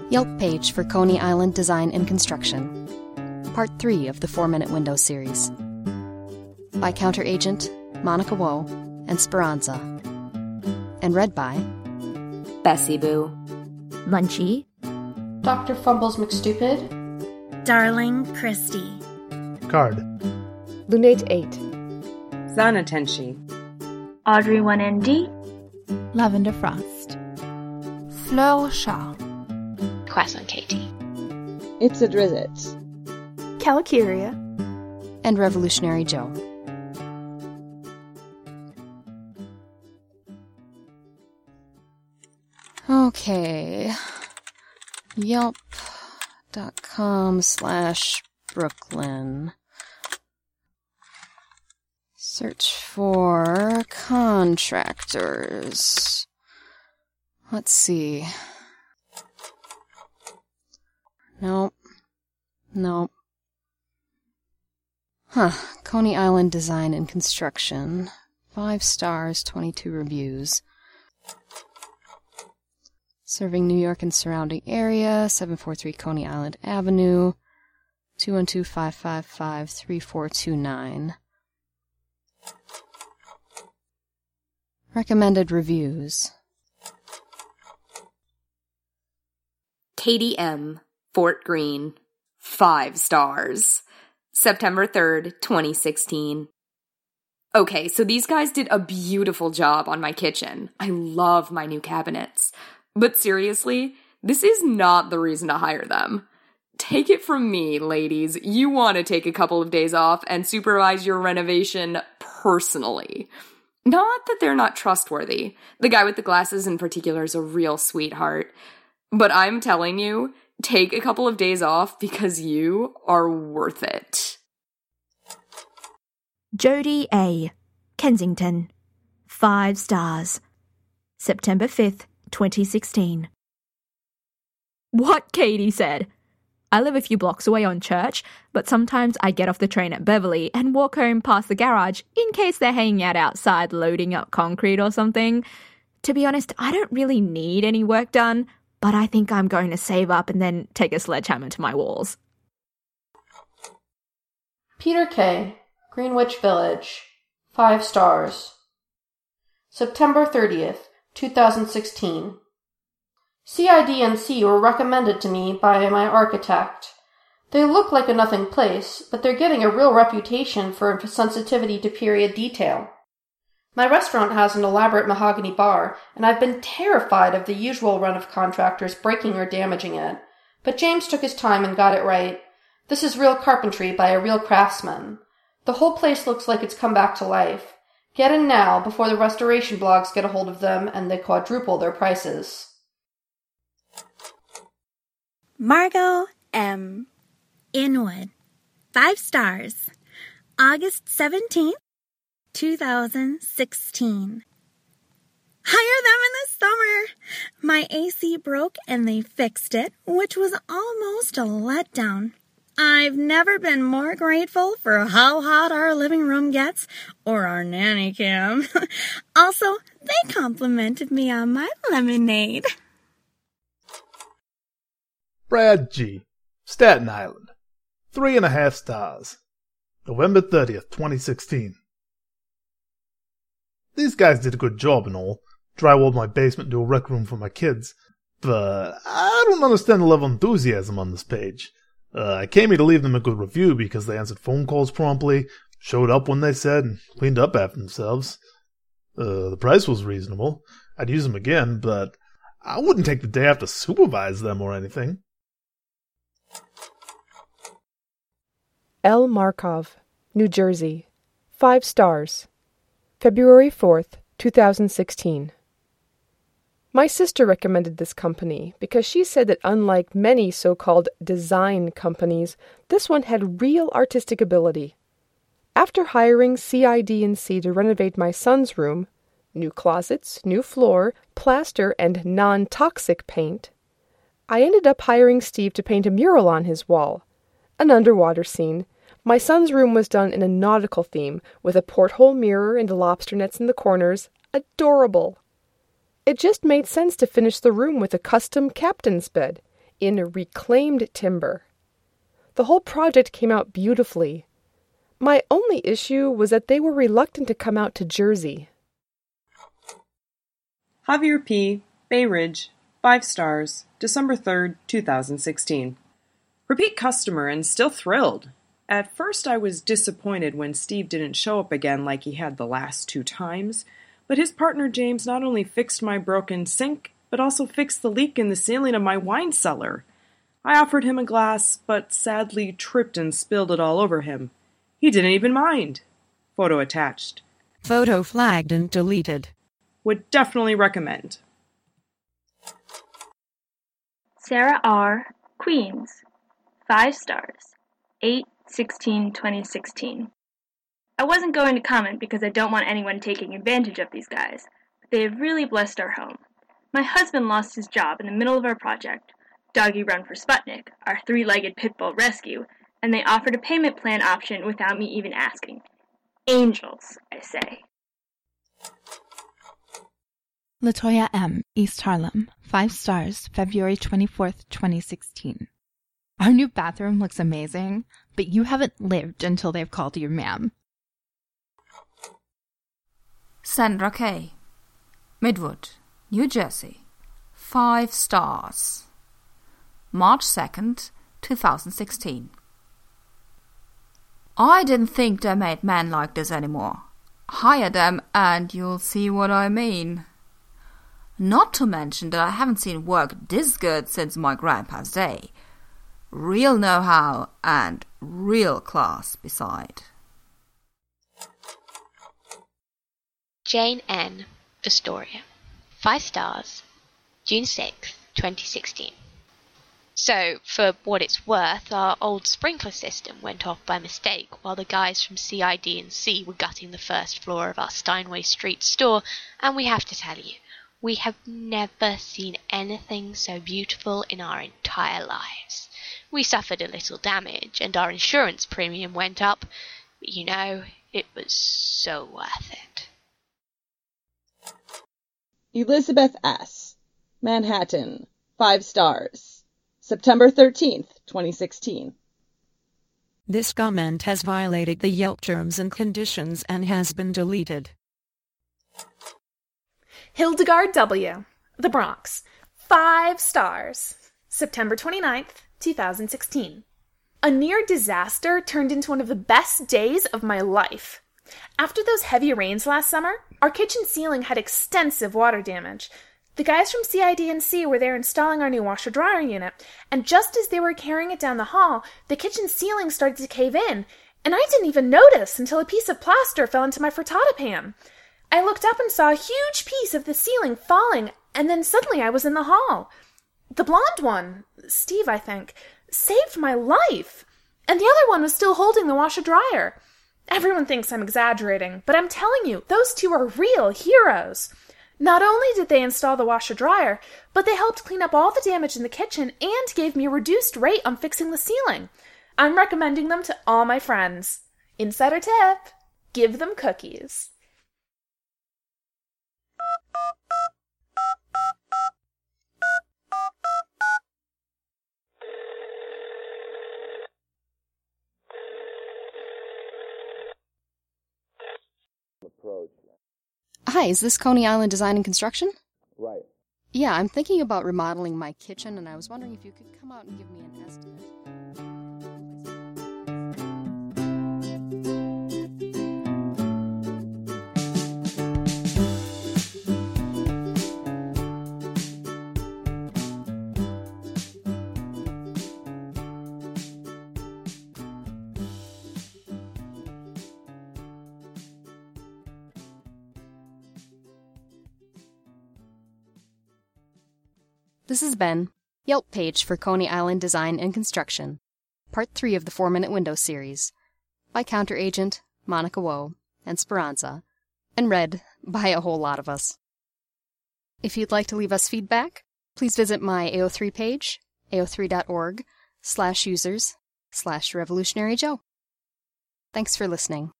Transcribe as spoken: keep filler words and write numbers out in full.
Yelp page for Coney Island Design and Construction. Part three of the Four Minute Window series. By Counteragent, Monica Woe, and Speranza. And read by Bessie Boo, Lunchy, Doctor Fumbles McStupid, Darling Christie, Card, Lunate eight, Sana Tenshi, Audrey one N D, Lavender Frost, Fleur Shaw, Croissant Katie, It's a Drizzt, Calcuria, and Revolutionary Joe. Okay. Yelp.com slash Brooklyn. Search for contractors. Let's see. Nope. Nope. Huh. Coney Island Design and Construction. Five stars, twenty-two reviews. Serving New York and surrounding area, seven forty-three Coney Island Avenue, two one two, five five five, three four two nine. Recommended reviews. Katie M., Fort Greene, five stars. September third, twenty sixteen. Okay, so these guys did a beautiful job on my kitchen. I love my new cabinets. But seriously, this is not the reason to hire them. Take it from me, ladies. You want to take a couple of days off and supervise your renovation personally. Not that they're not trustworthy. The guy with the glasses in particular is a real sweetheart. But I'm telling you, take a couple of days off because you are worth it. Jody A., Kensington, five stars. September fifth, twenty sixteen. What Katie said. I live a few blocks away on Church, but sometimes I get off the train at Beverly and walk home past the garage in case they're hanging out outside loading up concrete or something. To be honest, I don't really need any work done, but I think I'm going to save up and then take a sledgehammer to my walls. Peter K., Greenwich Village, five stars. September thirtieth, twenty sixteen. C I D and C were recommended to me by my architect. They look like a nothing place, but they're getting a real reputation for sensitivity to period detail. My restaurant has an elaborate mahogany bar, and I've been terrified of the usual run of contractors breaking or damaging it. But James took his time and got it right. This is real carpentry by a real craftsman. The whole place looks like it's come back to life. Get in now before the restoration blogs get a hold of them and they quadruple their prices. Margot M., Inwood, five stars. August seventeenth, twenty sixteen. Hire them in the summer. My A C broke and they fixed it, which was almost a letdown. I've never been more grateful for how hot our living room gets, or our nanny cam. Also, they complimented me on my lemonade. Brad G., Staten Island, three and a half stars. November thirtieth, twenty sixteen. These guys did a good job and all. Drywalled my basement into a rec room for my kids. But I don't understand the level of enthusiasm on this page. Uh, I came here to leave them a good review because they answered phone calls promptly, showed up when they said, and cleaned up after themselves. Uh, the price was reasonable. I'd use them again, but I wouldn't take the day off to supervise them or anything. L. Markov, New Jersey, five stars. February fourth, twenty sixteen. My sister recommended this company because she said that unlike many so-called design companies, this one had real artistic ability. After hiring C I D and C to renovate my son's room, new closets, new floor, plaster, and non-toxic paint, I ended up hiring Steve to paint a mural on his wall. An underwater scene. My son's room was done in a nautical theme, with a porthole mirror and lobster nets in the corners. Adorable. It just made sense to finish the room with a custom captain's bed, in reclaimed timber. The whole project came out beautifully. My only issue was that they were reluctant to come out to Jersey. Javier P., Bay Ridge, five stars, December third, two thousand sixteen. Repeat customer and still thrilled. At first I was disappointed when Steve didn't show up again like he had the last two times, but his partner James not only fixed my broken sink, but also fixed the leak in the ceiling of my wine cellar. I offered him a glass, but sadly tripped and spilled it all over him. He didn't even mind. Photo attached. Photo flagged and deleted. Would definitely recommend. Sarah R., Queens, five stars, eight sixteen twenty sixteen. I wasn't going to comment because I don't want anyone taking advantage of these guys, but they have really blessed our home. My husband lost his job in the middle of our project, Doggy Run for Sputnik, our three-legged pit bull rescue, and they offered a payment plan option without me even asking. Angels, I say. Latoya M., East Harlem, five stars, February twenty-fourth, twenty sixteen. Our new bathroom looks amazing, but you haven't lived until they've called you ma'am. Sandra K., Midwood, New Jersey, five stars, March second, two thousand sixteen. I didn't think they made men like this anymore. Hire them and you'll see what I mean. Not to mention that I haven't seen work this good since my grandpa's day. Real know-how and real class beside. Jane N., Astoria, five stars, June sixth, twenty sixteen. So, for what it's worth, our old sprinkler system went off by mistake while the guys from C I D and C were gutting the first floor of our Steinway Street store, and we have to tell you, we have never seen anything so beautiful in our entire lives. We suffered a little damage, and our insurance premium went up, but you know, it was so worth it. Elizabeth S., Manhattan, five stars, September thirteenth, twenty sixteen. This comment has violated the Yelp terms and conditions and has been deleted. Hildegard W., The Bronx, five stars, September twenty-ninth, two thousand sixteen. A near disaster turned into one of the best days of my life. After those heavy rains last summer, our kitchen ceiling had extensive water damage. The guys from C I D and C were there installing our new washer-dryer unit, and just as they were carrying it down the hall, the kitchen ceiling started to cave in, and I didn't even notice until a piece of plaster fell into my frittata pan. I looked up and saw a huge piece of the ceiling falling, and then suddenly I was in the hall. The blonde one, Steve, I think, saved my life, and the other one was still holding the washer-dryer. Everyone thinks I'm exaggerating, but I'm telling you, those two are real heroes. Not only did they install the washer-dryer, but they helped clean up all the damage in the kitchen and gave me a reduced rate on fixing the ceiling. I'm recommending them to all my friends. Insider tip, give them cookies. Hi, is this Coney Island Design and Construction? Right. Yeah, I'm thinking about remodeling my kitchen, and I was wondering if you could come out and give me an estimate. This is Ben, Yelp page for Coney Island Design and Construction, part three of the four-minute window series, by counteragent Monica Woe and Speranza, and read by a whole lot of us. If you'd like to leave us feedback, please visit my A O three page, A O three dot org, slash users, slash Revolutionary Joe. Thanks for listening.